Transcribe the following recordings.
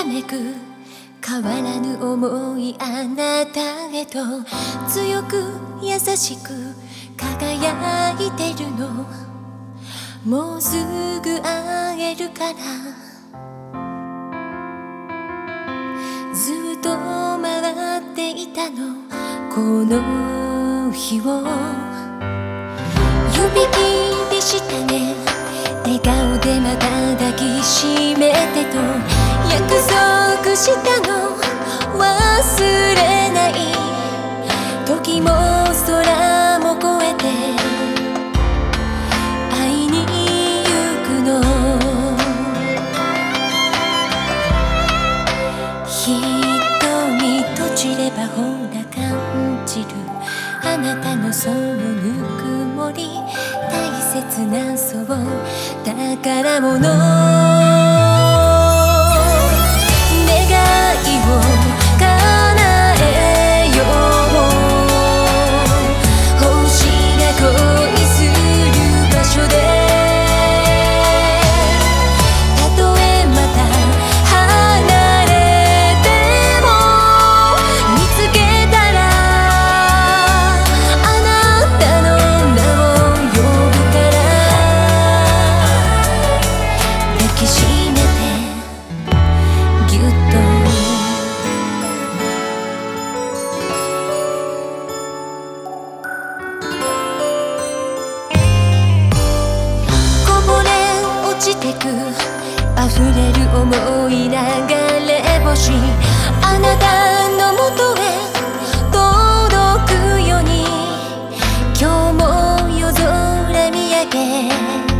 めく変わらぬ想いあなたへと強く優しく輝いてるのもうすぐ会えるからずっと待っていたのこの日を指切りしたね笑顔でまた抱きしめてと約束したの忘れない時も空も越えて会いに行くの瞳閉じればほら感じるあなたのそのぬくもり大切なそう宝物願いを叶えよう星が恋する場所でたとえまた離れても見つけたらあなたの名を呼ぶから抱きしめてぎゅっとこぼれ落ちてく溢れる想い流れ星あなたのもとへ届くように今日も夜空見上げ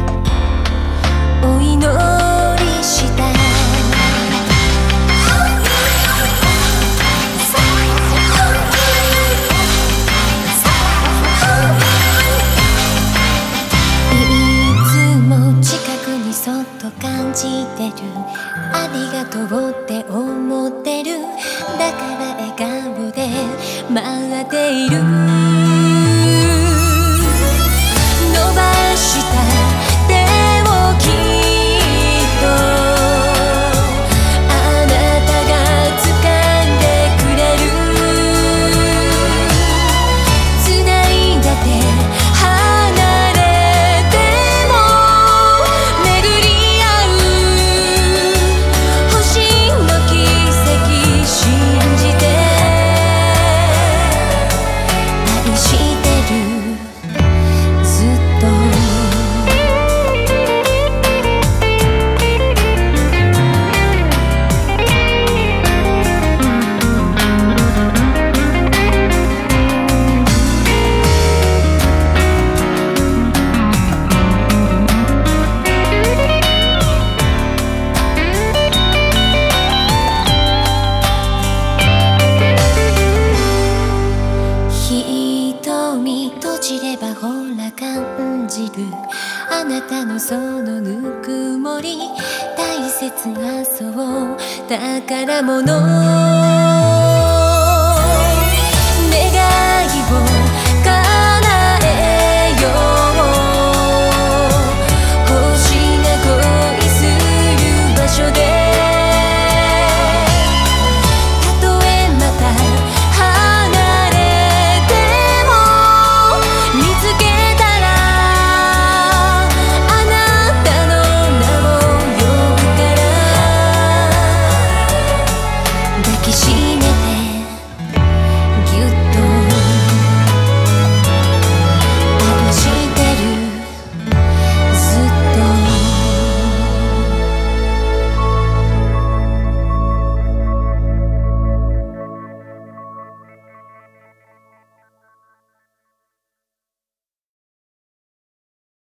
お祈りしたいつも近くにそっと感じてるありがとうって思ってるだから笑顔で待っている伸ばした手をきっとあなたが掴んでくれる繋いだ手離れても巡り合う星の奇跡信じて愛してるずっと瞳閉じればほら感じるあなたのそのぬくもり大切なそう宝物